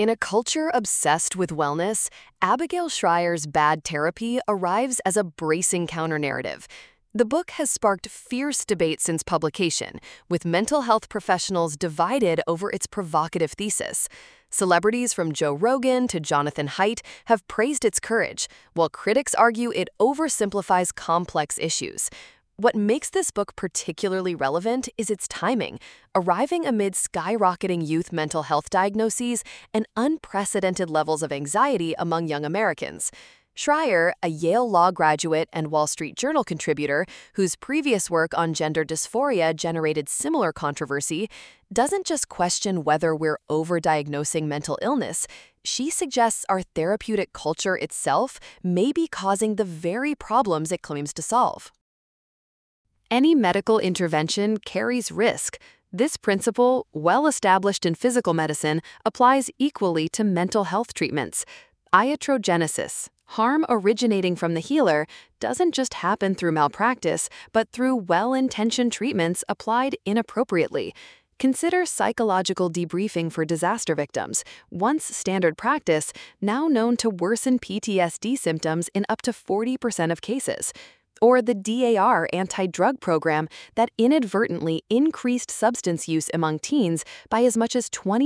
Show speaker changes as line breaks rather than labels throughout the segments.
In a culture obsessed with wellness, Abigail Schreier's Bad Therapy arrives as a bracing counter-narrative. The book has sparked fierce debate since publication, with mental health professionals divided over its provocative thesis. Celebrities from Joe Rogan to Jonathan Haidt have praised its courage, while critics argue it oversimplifies complex issues. What makes this book particularly relevant is its timing, arriving amid skyrocketing youth mental health diagnoses and unprecedented levels of anxiety among young Americans. Schreier, a Yale Law graduate and Wall Street Journal contributor whose previous work on gender dysphoria generated similar controversy, doesn't just question whether we're overdiagnosing mental illness. She suggests our therapeutic culture itself may be causing the very problems it claims to solve. Any medical intervention carries risk. This principle, well established in physical medicine, applies equally to mental health treatments. Iatrogenesis, harm originating from the healer, doesn't just happen through malpractice, but through well-intentioned treatments applied inappropriately. Consider psychological debriefing for disaster victims, once standard practice, now known to worsen PTSD symptoms in up to 40% of cases. Or the DAR anti-drug program that inadvertently increased substance use among teens by as much as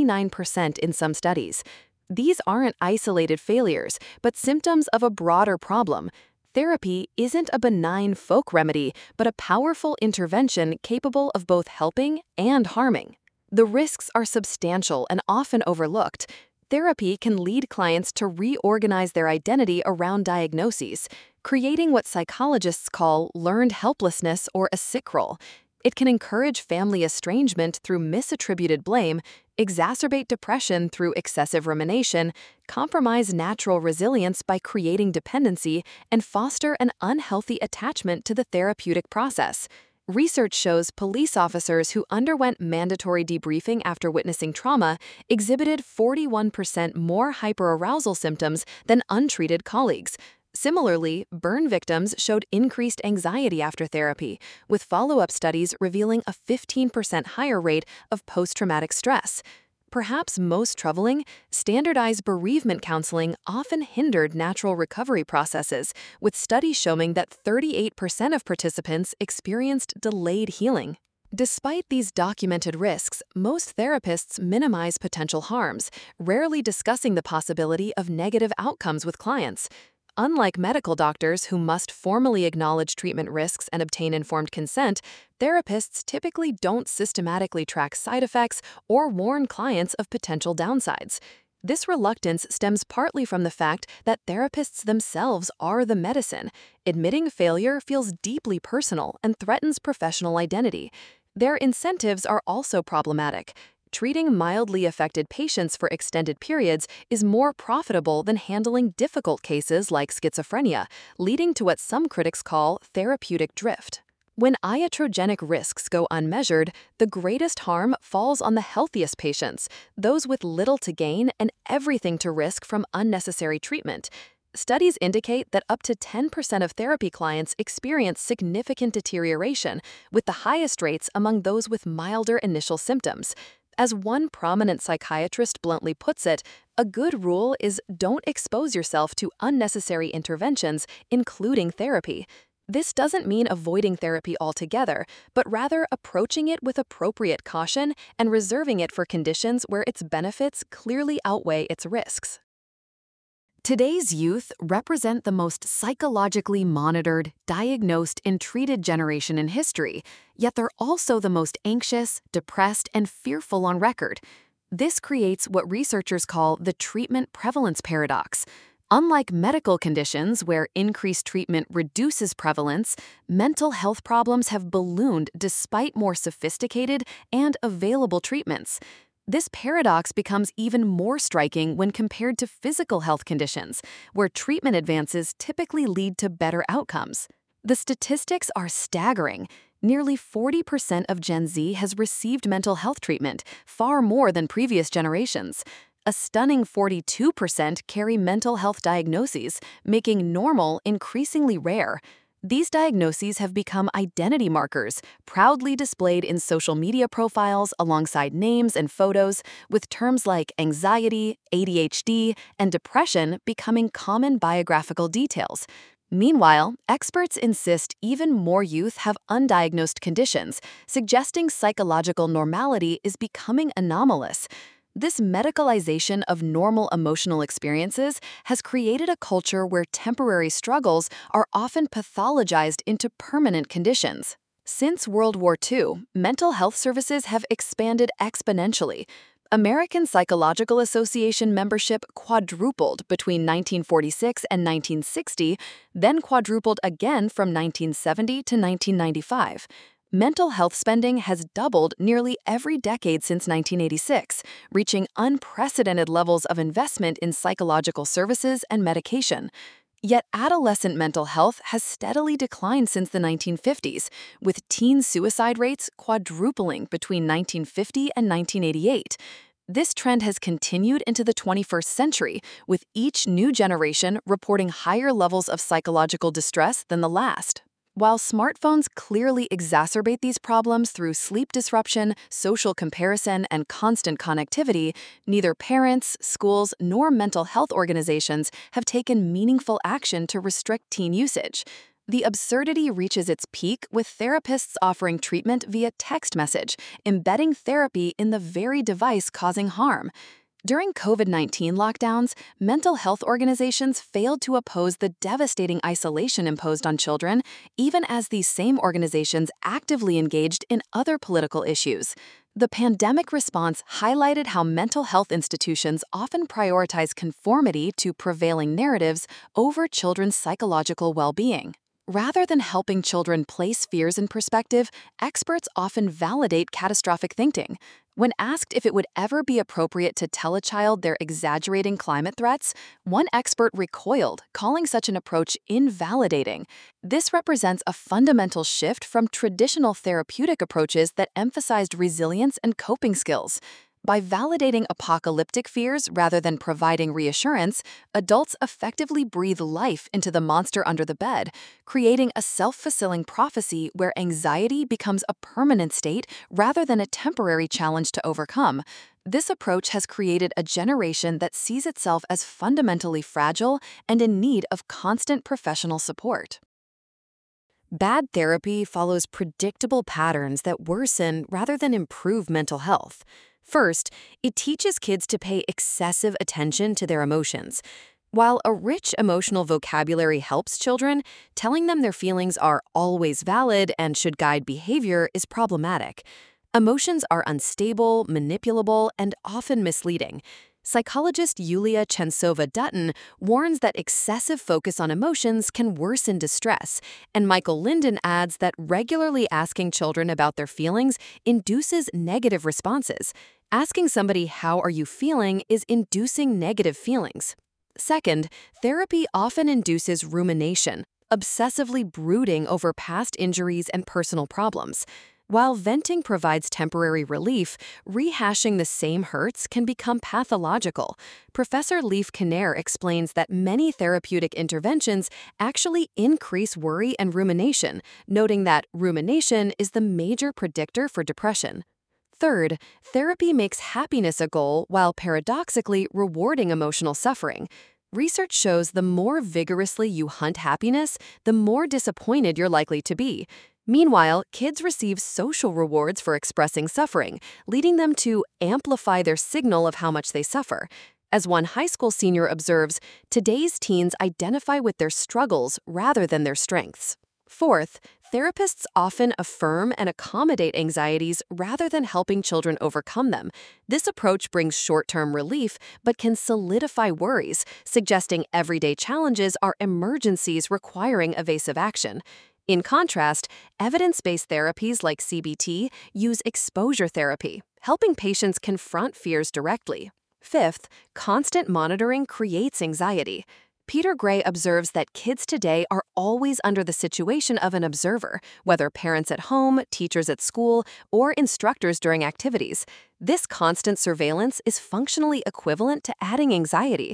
29% in some studies. These aren't isolated failures, but symptoms of a broader problem. Therapy isn't a benign folk remedy, but a powerful intervention capable of both helping and harming. The risks are substantial and often overlooked. Therapy can lead clients to reorganize their identity around diagnoses, creating what psychologists call learned helplessness or a sick role. It can encourage family estrangement through misattributed blame, exacerbate depression through excessive rumination, compromise natural resilience by creating dependency, and foster an unhealthy attachment to the therapeutic process. Research shows police officers who underwent mandatory debriefing after witnessing trauma exhibited 41% more hyperarousal symptoms than untreated colleagues. Similarly, burn victims showed increased anxiety after therapy, with follow-up studies revealing a 15% higher rate of post-traumatic stress. Perhaps most troubling, standardized bereavement counseling often hindered natural recovery processes, with studies showing that 38% of participants experienced delayed healing. Despite these documented risks, most therapists minimize potential harms, rarely discussing the possibility of negative outcomes with clients. Unlike medical doctors who must formally acknowledge treatment risks and obtain informed consent, therapists typically don't systematically track side effects or warn clients of potential downsides. This reluctance stems partly from the fact that therapists themselves are the medicine. Admitting failure feels deeply personal and threatens professional identity. Their incentives are also problematic. Treating mildly affected patients for extended periods is more profitable than handling difficult cases like schizophrenia, leading to what some critics call therapeutic drift. When iatrogenic risks go unmeasured, the greatest harm falls on the healthiest patients, those with little to gain and everything to risk from unnecessary treatment. Studies indicate that up to 10% of therapy clients experience significant deterioration, with the highest rates among those with milder initial symptoms. As one prominent psychiatrist bluntly puts it, a good rule is don't expose yourself to unnecessary interventions, including therapy. This doesn't mean avoiding therapy altogether, but rather approaching it with appropriate caution and reserving it for conditions where its benefits clearly outweigh its risks. Today's youth represent the most psychologically monitored, diagnosed, and treated generation in history, yet they're also the most anxious, depressed, and fearful on record. This creates what researchers call the treatment prevalence paradox. Unlike medical conditions where increased treatment reduces prevalence, mental health problems have ballooned despite more sophisticated and available treatments. This paradox becomes even more striking when compared to physical health conditions, where treatment advances typically lead to better outcomes. The statistics are staggering. Nearly 40% of Gen Z has received mental health treatment, far more than previous generations. A stunning 42% carry mental health diagnoses, making normal increasingly rare. These diagnoses have become identity markers, proudly displayed in social media profiles alongside names and photos, with terms like anxiety, ADHD, and depression becoming common biographical details. Meanwhile, experts insist even more youth have undiagnosed conditions, suggesting psychological normality is becoming anomalous. This medicalization of normal emotional experiences has created a culture where temporary struggles are often pathologized into permanent conditions. Since World War II, mental health services have expanded exponentially. American Psychological Association membership quadrupled between 1946 and 1960, then quadrupled again from 1970 to 1995. Mental health spending has doubled nearly every decade since 1986, reaching unprecedented levels of investment in psychological services and medication. Yet adolescent mental health has steadily declined since the 1950s, with teen suicide rates quadrupling between 1950 and 1988. This trend has continued into the 21st century, with each new generation reporting higher levels of psychological distress than the last. While smartphones clearly exacerbate these problems through sleep disruption, social comparison, and constant connectivity, neither parents, schools, nor mental health organizations have taken meaningful action to restrict teen usage. The absurdity reaches its peak with therapists offering treatment via text message, embedding therapy in the very device causing harm. During COVID-19 lockdowns, mental health organizations failed to oppose the devastating isolation imposed on children, even as these same organizations actively engaged in other political issues. The pandemic response highlighted how mental health institutions often prioritize conformity to prevailing narratives over children's psychological well-being. Rather than helping children place fears in perspective, experts often validate catastrophic thinking. When asked if it would ever be appropriate to tell a child they're exaggerating climate threats, one expert recoiled, calling such an approach invalidating. This represents a fundamental shift from traditional therapeutic approaches that emphasized resilience and coping skills. By validating apocalyptic fears rather than providing reassurance, adults effectively breathe life into the monster under the bed, creating a self-fulfilling prophecy where anxiety becomes a permanent state rather than a temporary challenge to overcome. This approach has created a generation that sees itself as fundamentally fragile and in need of constant professional support. Bad therapy follows predictable patterns that worsen rather than improve mental health. First, it teaches kids to pay excessive attention to their emotions. While a rich emotional vocabulary helps children, telling them their feelings are always valid and should guide behavior is problematic. Emotions are unstable, manipulable, and often misleading. Psychologist Yulia Chentsova-Dutton warns that excessive focus on emotions can worsen distress, and Michael Linden adds that regularly asking children about their feelings induces negative responses. Asking somebody, "How are you feeling?" is inducing negative feelings. Second, therapy often induces rumination, obsessively brooding over past injuries and personal problems. While venting provides temporary relief, rehashing the same hurts can become pathological. Professor Leif Kinnair explains that many therapeutic interventions actually increase worry and rumination, noting that rumination is the major predictor for depression. Third, therapy makes happiness a goal while paradoxically rewarding emotional suffering. Research shows the more vigorously you hunt happiness, the more disappointed you're likely to be. Meanwhile, kids receive social rewards for expressing suffering, leading them to amplify their signal of how much they suffer. As one high school senior observes, today's teens identify with their struggles rather than their strengths. Fourth, therapists often affirm and accommodate anxieties rather than helping children overcome them. This approach brings short-term relief but can solidify worries, suggesting everyday challenges are emergencies requiring evasive action. In contrast, evidence-based therapies like CBT use exposure therapy, helping patients confront fears directly. Fifth, constant monitoring creates anxiety. Peter Gray observes that kids today are always under the situation of an observer, whether parents at home, teachers at school, or instructors during activities. This constant surveillance is functionally equivalent to adding anxiety.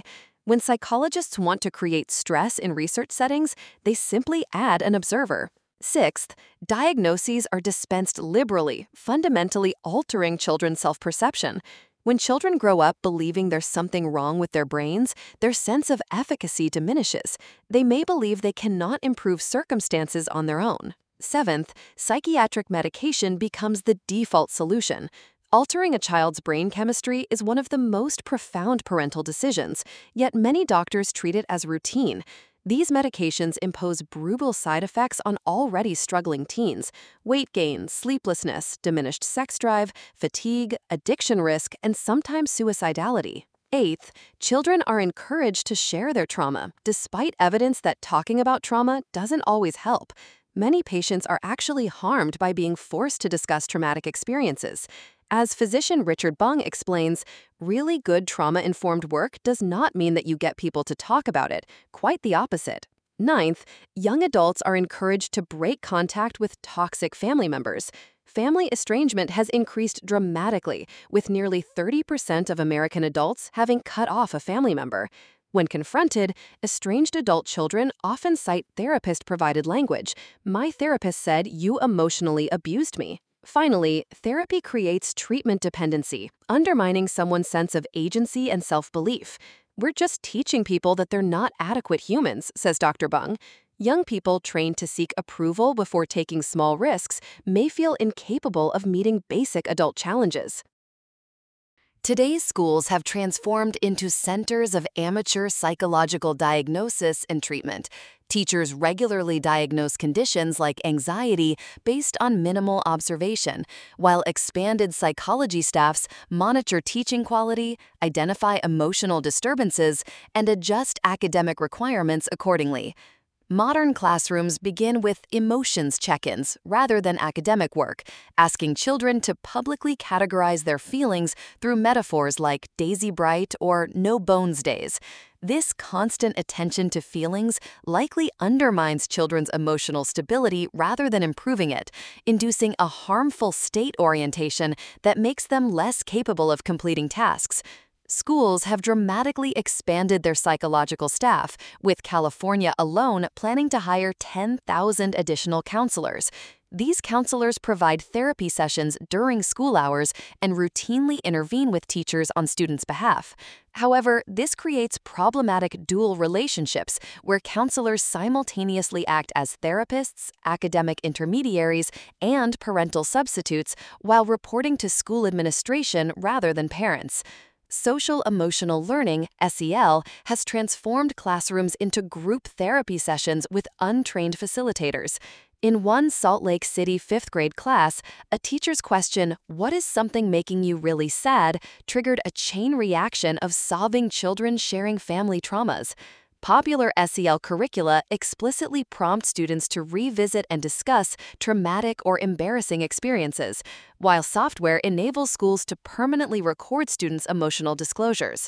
When psychologists want to create stress in research settings, they simply add an observer. Sixth, diagnoses are dispensed liberally, fundamentally altering children's self-perception. When children grow up believing there's something wrong with their brains, their sense of efficacy diminishes. They may believe they cannot improve circumstances on their own. Seventh, psychiatric medication becomes the default solution. Altering a child's brain chemistry is one of the most profound parental decisions, yet many doctors treat it as routine. These medications impose brutal side effects on already struggling teens: weight gain, sleeplessness, diminished sex drive, fatigue, addiction risk, and sometimes suicidality. Eighth, children are encouraged to share their trauma, despite evidence that talking about trauma doesn't always help. Many patients are actually harmed by being forced to discuss traumatic experiences. As physician Richard Bung explains, really good trauma-informed work does not mean that you get people to talk about it, quite the opposite. Ninth, young adults are encouraged to break contact with toxic family members. Family estrangement has increased dramatically, with nearly 30% of American adults having cut off a family member. When confronted, estranged adult children often cite therapist-provided language. "My therapist said you emotionally abused me." Finally, therapy creates treatment dependency, undermining someone's sense of agency and self-belief. "We're just teaching people that they're not adequate humans," says Dr. Bung. Young people trained to seek approval before taking small risks may feel incapable of meeting basic adult challenges. Today's schools have transformed into centers of amateur psychological diagnosis and treatment. Teachers regularly diagnose conditions like anxiety based on minimal observation, while expanded psychology staffs monitor teaching quality, identify emotional disturbances, and adjust academic requirements accordingly. Modern classrooms begin with emotions check-ins rather than academic work, asking children to publicly categorize their feelings through metaphors like Daisy Bright or No Bones Days. This constant attention to feelings likely undermines children's emotional stability rather than improving it, inducing a harmful state orientation that makes them less capable of completing tasks. Schools have dramatically expanded their psychological staff, with California alone planning to hire 10,000 additional counselors. These counselors provide therapy sessions during school hours and routinely intervene with teachers on students' behalf. However, this creates problematic dual relationships where counselors simultaneously act as therapists, academic intermediaries, and parental substitutes while reporting to school administration rather than parents. Social-emotional learning, SEL, has transformed classrooms into group therapy sessions with untrained facilitators. In one Salt Lake City 5th grade class, a teacher's question, "What is something making you really sad?" triggered a chain reaction of sobbing children sharing family traumas. Popular SEL curricula explicitly prompt students to revisit and discuss traumatic or embarrassing experiences, while software enables schools to permanently record students' emotional disclosures.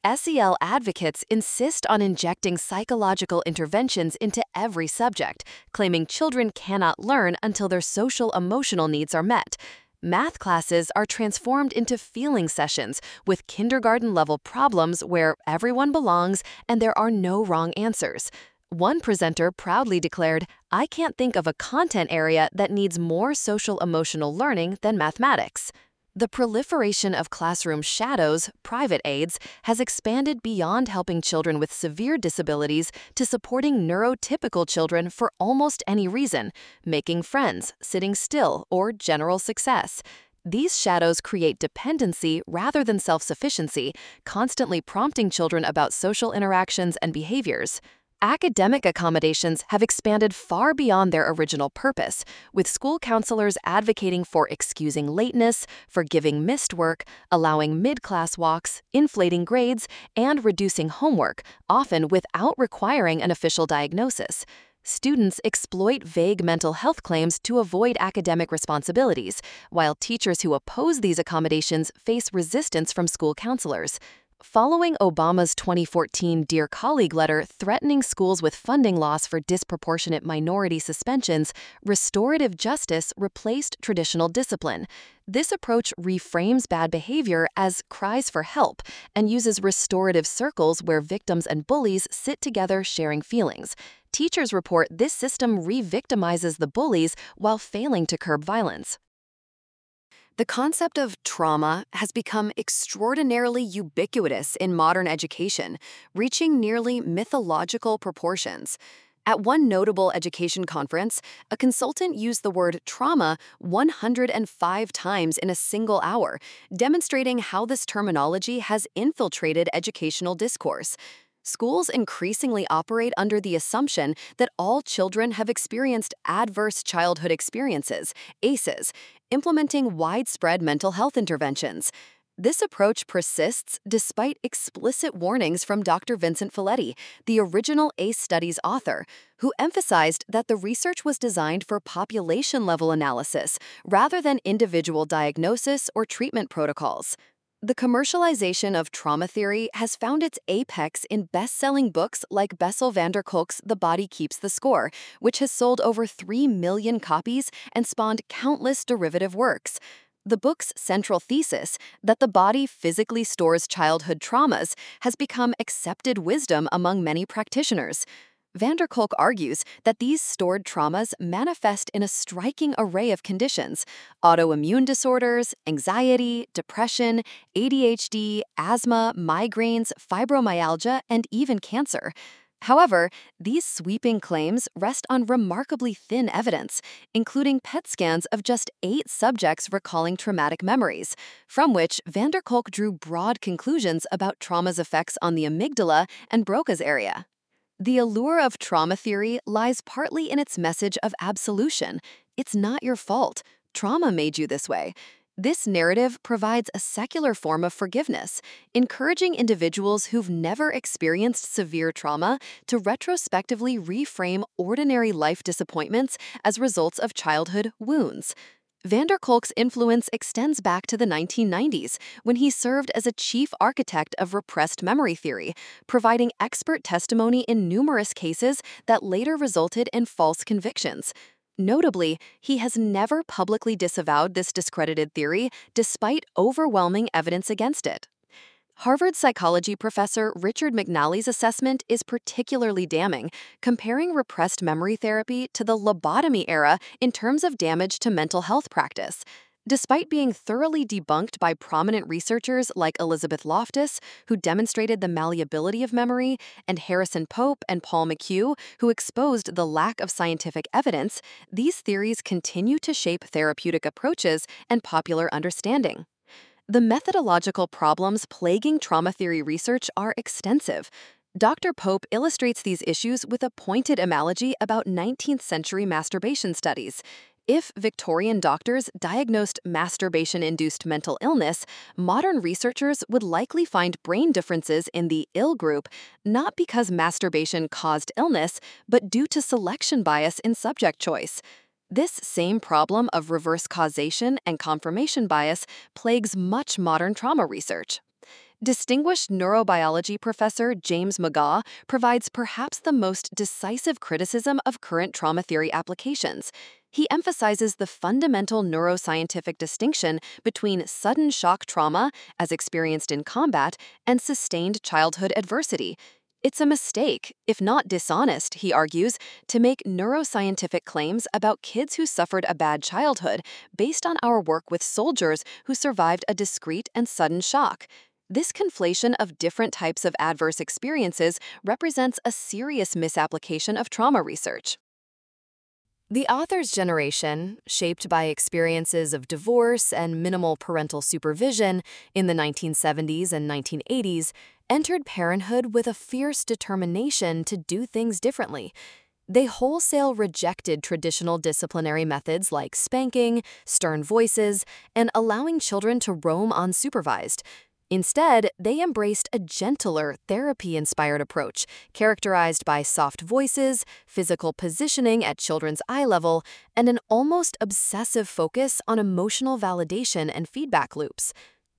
SEL advocates insist on injecting psychological interventions into every subject, claiming children cannot learn until their social-emotional needs are met. Math classes are transformed into feeling sessions with kindergarten-level problems where everyone belongs and there are no wrong answers. One presenter proudly declared, "I can't think of a content area that needs more social-emotional learning than mathematics." The proliferation of classroom shadows, private aides, has expanded beyond helping children with severe disabilities to supporting neurotypical children for almost any reason: making friends, sitting still, or general success. These shadows create dependency rather than self-sufficiency, constantly prompting children about social interactions and behaviors. Academic accommodations have expanded far beyond their original purpose, with school counselors advocating for excusing lateness, forgiving missed work, allowing mid-class walks, inflating grades, and reducing homework, often without requiring an official diagnosis. Students exploit vague mental health claims to avoid academic responsibilities, while teachers who oppose these accommodations face resistance from school counselors. Following Obama's 2014 Dear Colleague letter threatening schools with funding loss for disproportionate minority suspensions, restorative justice replaced traditional discipline. This approach reframes bad behavior as cries for help and uses restorative circles where victims and bullies sit together sharing feelings. Teachers report this system re-victimizes the bullies while failing to curb violence. The concept of trauma has become extraordinarily ubiquitous in modern education, reaching nearly mythological proportions. At one notable education conference, a consultant used the word trauma 105 times in a single hour, demonstrating how this terminology has infiltrated educational discourse. Schools increasingly operate under the assumption that all children have experienced adverse childhood experiences, ACEs, implementing widespread mental health interventions. This approach persists despite explicit warnings from Dr. Vincent Felitti, the original ACE study's author, who emphasized that the research was designed for population-level analysis rather than individual diagnosis or treatment protocols. The commercialization of trauma theory has found its apex in best-selling books like Bessel van der Kolk's The Body Keeps the Score, which has sold over 3 million copies and spawned countless derivative works. The book's central thesis, that the body physically stores childhood traumas, has become accepted wisdom among many practitioners. Van der Kolk argues that these stored traumas manifest in a striking array of conditions: autoimmune disorders, anxiety, depression, ADHD, asthma, migraines, fibromyalgia, and even cancer. However, these sweeping claims rest on remarkably thin evidence, including PET scans of just 8 subjects recalling traumatic memories, from which Van der Kolk drew broad conclusions about trauma's effects on the amygdala and Broca's area. The allure of trauma theory lies partly in its message of absolution. It's not your fault. Trauma made you this way. This narrative provides a secular form of forgiveness, encouraging individuals who've never experienced severe trauma to retrospectively reframe ordinary life disappointments as results of childhood wounds. Van der Kolk's influence extends back to the 1990s, when he served as a chief architect of repressed memory theory, providing expert testimony in numerous cases that later resulted in false convictions. Notably, he has never publicly disavowed this discredited theory, despite overwhelming evidence against it. Harvard psychology professor Richard McNally's assessment is particularly damning, comparing repressed memory therapy to the lobotomy era in terms of damage to mental health practice. Despite being thoroughly debunked by prominent researchers like Elizabeth Loftus, who demonstrated the malleability of memory, and Harrison Pope and Paul McHugh, who exposed the lack of scientific evidence, these theories continue to shape therapeutic approaches and popular understanding. The methodological problems plaguing trauma theory research are extensive. Dr. Pope illustrates these issues with a pointed analogy about 19th century masturbation studies. If Victorian doctors diagnosed masturbation-induced mental illness, modern researchers would likely find brain differences in the ill group, not because masturbation caused illness, but due to selection bias in subject choice. This same problem of reverse causation and confirmation bias plagues much modern trauma research. Distinguished neurobiology professor James McGaugh provides perhaps the most decisive criticism of current trauma theory applications. He emphasizes the fundamental neuroscientific distinction between sudden shock trauma, as experienced in combat, and sustained childhood adversity. It's a mistake, if not dishonest, he argues, to make neuroscientific claims about kids who suffered a bad childhood based on our work with soldiers who survived a discrete and sudden shock. This conflation of different types of adverse experiences represents a serious misapplication of trauma research. The author's generation, shaped by experiences of divorce and minimal parental supervision in the 1970s and 1980s, entered parenthood with a fierce determination to do things differently. They wholesale rejected traditional disciplinary methods like spanking, stern voices, and allowing children to roam unsupervised. Instead, they embraced a gentler, therapy-inspired approach, characterized by soft voices, physical positioning at children's eye level, and an almost obsessive focus on emotional validation and feedback loops.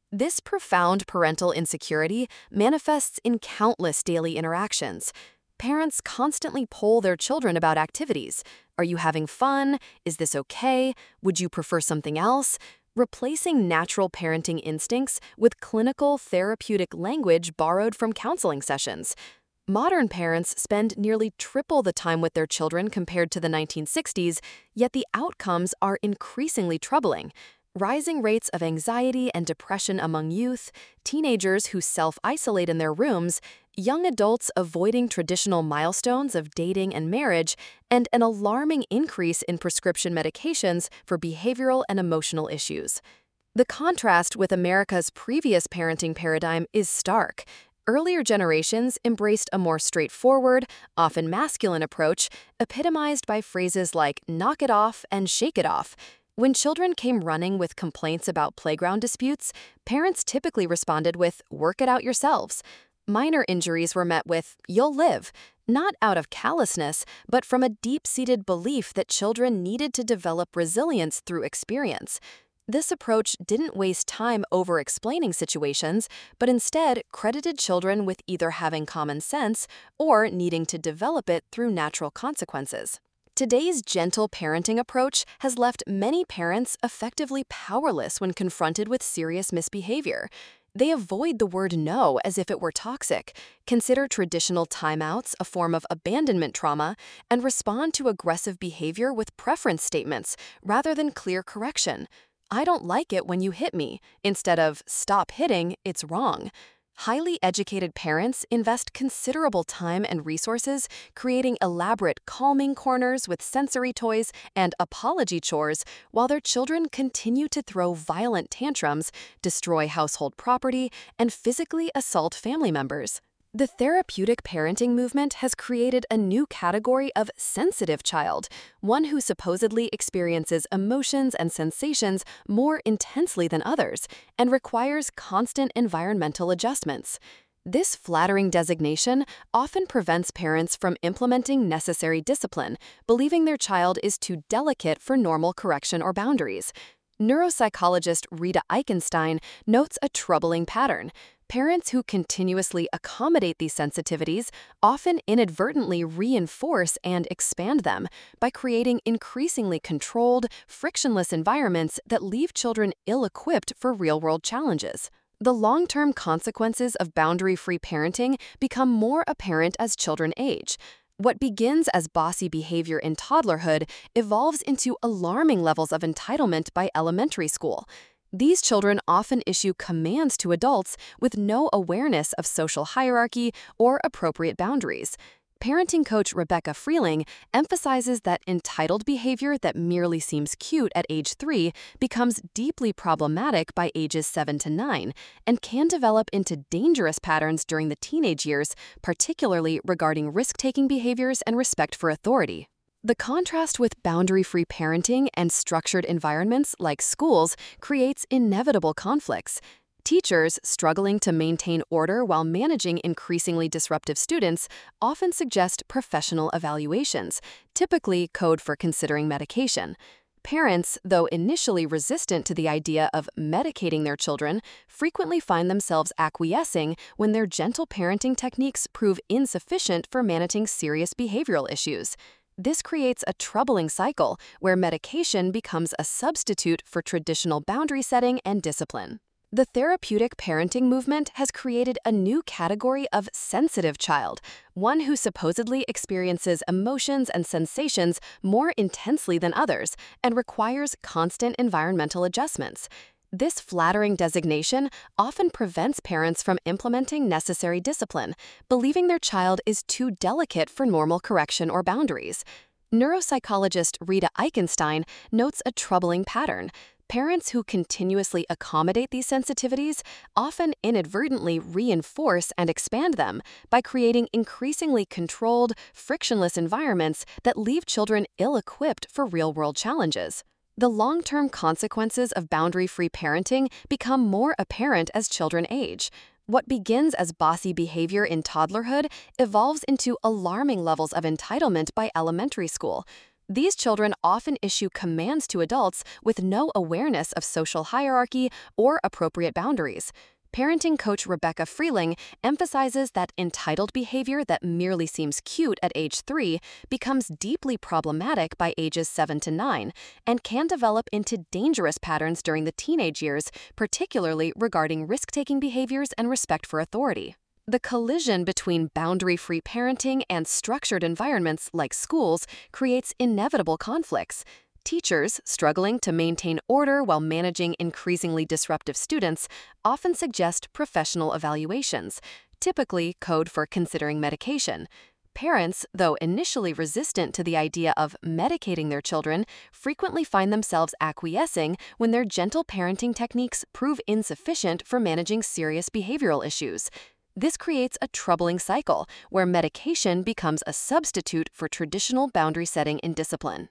This profound parental insecurity manifests in countless daily interactions. Parents constantly poll their children about activities. Are you having fun? Is this okay? Would you prefer something else? Replacing natural parenting instincts with clinical therapeutic language borrowed from counseling sessions. Modern parents spend nearly triple the time with their children compared to the 1960s, yet the outcomes are increasingly troubling. Rising rates of anxiety and depression among youth, teenagers who self-isolate in their rooms, young adults avoiding traditional milestones of dating and marriage, and an alarming increase in prescription medications for behavioral and emotional issues. The contrast with America's previous parenting paradigm is stark. Earlier generations embraced a more straightforward, often masculine approach, epitomized by phrases like knock it off and shake it off. When children came running with complaints about playground disputes, parents typically responded with work it out yourselves. Minor injuries were met with you'll live, not out of callousness, but from a deep-seated belief that children needed to develop resilience through experience. This approach didn't waste time over-explaining situations, but instead credited children with either having common sense or needing to develop it through natural consequences. Today's gentle parenting approach has left many parents effectively powerless when confronted with serious misbehavior. They avoid the word no as if it were toxic, consider traditional timeouts a form of abandonment trauma, and respond to aggressive behavior with preference statements rather than clear correction. I don't like it when you hit me, instead of stop hitting, it's wrong. Highly educated parents invest considerable time and resources creating elaborate calming corners with sensory toys and apology chores while their children continue to throw violent tantrums, destroy household property, and physically assault family members. The therapeutic parenting movement has created a new category of sensitive child, one who supposedly experiences emotions and sensations more intensely than others and requires constant environmental adjustments. This flattering designation often prevents parents from implementing necessary discipline, believing their child is too delicate for normal correction or boundaries. Neuropsychologist Rita Eichenstein notes a troubling pattern. Parents who continuously accommodate these sensitivities often inadvertently reinforce and expand them by creating increasingly controlled, frictionless environments that leave children ill-equipped for real-world challenges. The long-term consequences of boundary-free parenting become more apparent as children age. What begins as bossy behavior in toddlerhood evolves into alarming levels of entitlement by elementary school. These children often issue commands to adults with no awareness of social hierarchy or appropriate boundaries. Parenting coach Rebecca Freeling emphasizes that entitled behavior that merely seems cute at age 3 becomes deeply problematic by ages 7 to 9 and can develop into dangerous patterns during the teenage years, particularly regarding risk-taking behaviors and respect for authority. The contrast with boundary-free parenting and structured environments like schools creates inevitable conflicts. Teachers struggling to maintain order while managing increasingly disruptive students often suggest professional evaluations, typically code for considering medication. Parents, though initially resistant to the idea of medicating their children, frequently find themselves acquiescing when their gentle parenting techniques prove insufficient for managing serious behavioral issues. This creates a troubling cycle where medication becomes a substitute for traditional boundary setting and discipline. The therapeutic parenting movement has created a new category of sensitive child, one who supposedly experiences emotions and sensations more intensely than others and requires constant environmental adjustments. This flattering designation often prevents parents from implementing necessary discipline, believing their child is too delicate for normal correction or boundaries. Neuropsychologist Rita Eichenstein notes a troubling pattern. Parents who continuously accommodate these sensitivities often inadvertently reinforce and expand them by creating increasingly controlled, frictionless environments that leave children ill-equipped for real-world challenges. The long-term consequences of boundary-free parenting become more apparent as children age. What begins as bossy behavior in toddlerhood evolves into alarming levels of entitlement by elementary school. These children often issue commands to adults with no awareness of social hierarchy or appropriate boundaries. Parenting coach Rebecca Freeling emphasizes that entitled behavior that merely seems cute at age 3 becomes deeply problematic by ages 7 to 9 and can develop into dangerous patterns during the teenage years, particularly regarding risk-taking behaviors and respect for authority. The collision between boundary-free parenting and structured environments like schools creates inevitable conflicts. Teachers, struggling to maintain order while managing increasingly disruptive students, often suggest professional evaluations, typically code for considering medication. Parents, though initially resistant to the idea of medicating their children, frequently find themselves acquiescing when their gentle parenting techniques prove insufficient for managing serious behavioral issues. This creates a troubling cycle where medication becomes a substitute for traditional boundary setting and discipline.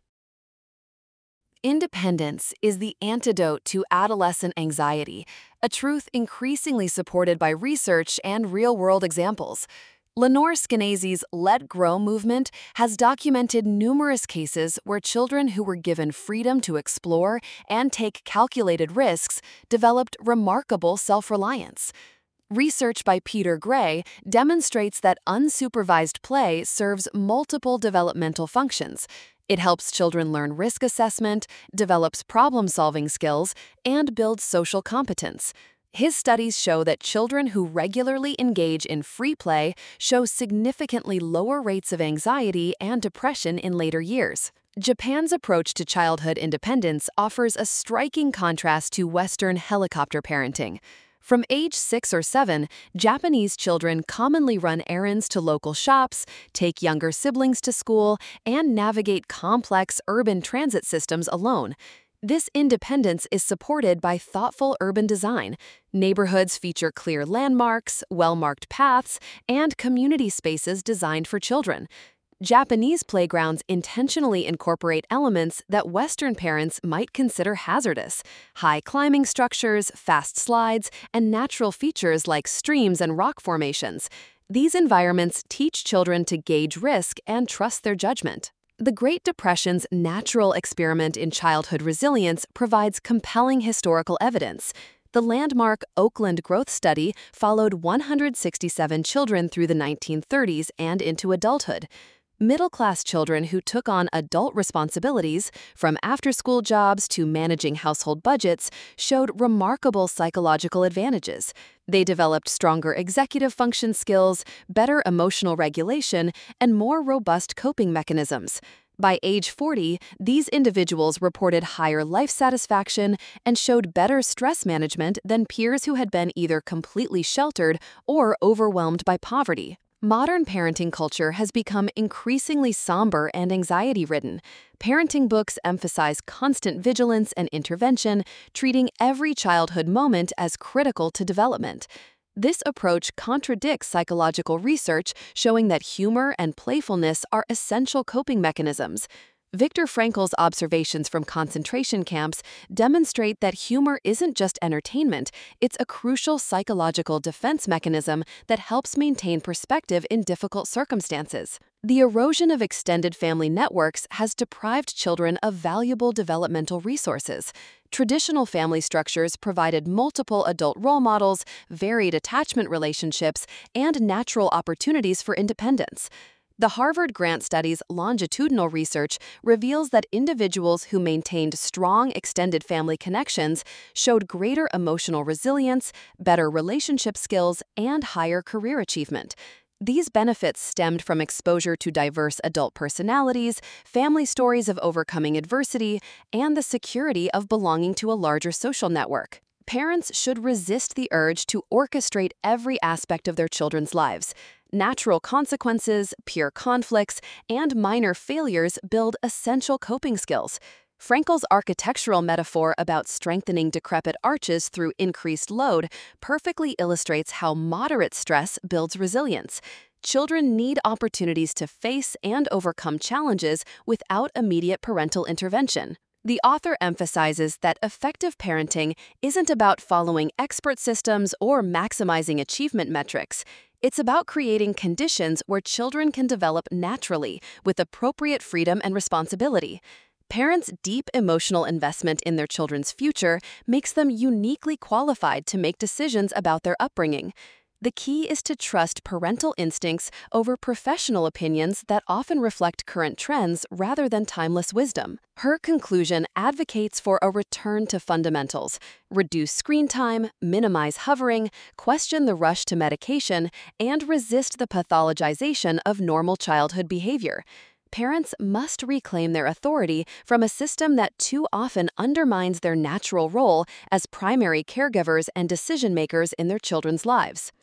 Independence is the antidote to adolescent anxiety, a truth increasingly supported by research and real-world examples. Lenore Skenazy's Let Grow movement has documented numerous cases where children who were given freedom to explore and take calculated risks developed remarkable self-reliance. Research by Peter Gray demonstrates that unsupervised play serves multiple developmental functions. It helps children learn risk assessment, develops problem-solving skills, and builds social competence. His studies show that children who regularly engage in free play show significantly lower rates of anxiety and depression in later years. Japan's approach to childhood independence offers a striking contrast to Western helicopter parenting. From age 6 or 7, Japanese children commonly run errands to local shops, take younger siblings to school, and navigate complex urban transit systems alone. This independence is supported by thoughtful urban design. Neighborhoods feature clear landmarks, well-marked paths, and community spaces designed for children. Japanese playgrounds intentionally incorporate elements that Western parents might consider hazardous: high climbing structures, fast slides, and natural features like streams and rock formations. These environments teach children to gauge risk and trust their judgment. The Great Depression's natural experiment in childhood resilience provides compelling historical evidence. The landmark Oakland Growth Study followed 167 children through the 1930s and into adulthood. Middle-class children who took on adult responsibilities, from after-school jobs to managing household budgets, showed remarkable psychological advantages. They developed stronger executive function skills, better emotional regulation, and more robust coping mechanisms. By age 40, these individuals reported higher life satisfaction and showed better stress management than peers who had been either completely sheltered or overwhelmed by poverty. Modern parenting culture has become increasingly somber and anxiety-ridden. Parenting books emphasize constant vigilance and intervention, treating every childhood moment as critical to development. This approach contradicts psychological research showing that humor and playfulness are essential coping mechanisms. Viktor Frankl's observations from concentration camps demonstrate that humor isn't just entertainment, it's a crucial psychological defense mechanism that helps maintain perspective in difficult circumstances. The erosion of extended family networks has deprived children of valuable developmental resources. Traditional family structures provided multiple adult role models, varied attachment relationships, and natural opportunities for independence. The Harvard Grant Study's longitudinal research reveals that individuals who maintained strong extended family connections showed greater emotional resilience, better relationship skills, and higher career achievement. These benefits stemmed from exposure to diverse adult personalities, family stories of overcoming adversity, and the security of belonging to a larger social network. Parents should resist the urge to orchestrate every aspect of their children's lives. Natural consequences, peer conflicts, and minor failures build essential coping skills. Frankl's architectural metaphor about strengthening decrepit arches through increased load perfectly illustrates how moderate stress builds resilience. Children need opportunities to face and overcome challenges without immediate parental intervention. The author emphasizes that effective parenting isn't about following expert systems or maximizing achievement metrics. It's about creating conditions where children can develop naturally with appropriate freedom and responsibility. Parents' deep emotional investment in their children's future makes them uniquely qualified to make decisions about their upbringing. The key is to trust parental instincts over professional opinions that often reflect current trends rather than timeless wisdom. Her conclusion advocates for a return to fundamentals: reduce screen time, minimize hovering, question the rush to medication, and resist the pathologization of normal childhood behavior. Parents must reclaim their authority from a system that too often undermines their natural role as primary caregivers and decision makers in their children's lives.